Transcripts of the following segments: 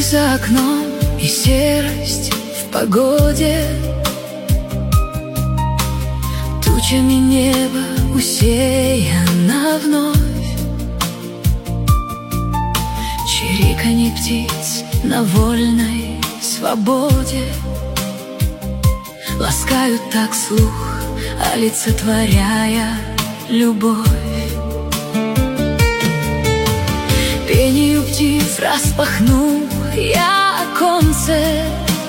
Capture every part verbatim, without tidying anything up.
Тучи за окном и серость в погоде, тучами небо усеяно вновь. Чириканье птиц на вольной свободе ласкают так слух, олицетворяя любовь. Пению птиц распахнул я оконце,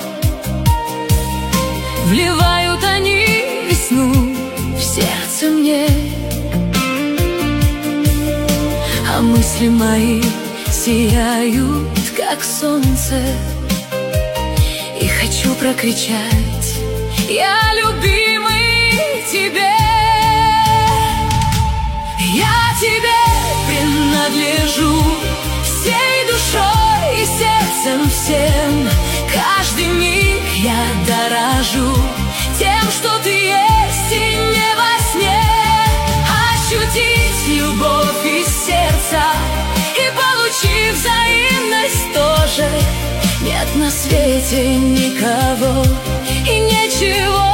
вливают они весну в сердце мне, а мысли мои сияют, как солнце, и хочу прокричать: я любимый тебе, я тебе принадлежу всей душой и сердцем всем. Каждый миг я дорожу тем, что ты есть и не во сне. Ощутить любовь из сердца и получив взаимность тоже. Нет на свете никого и ничего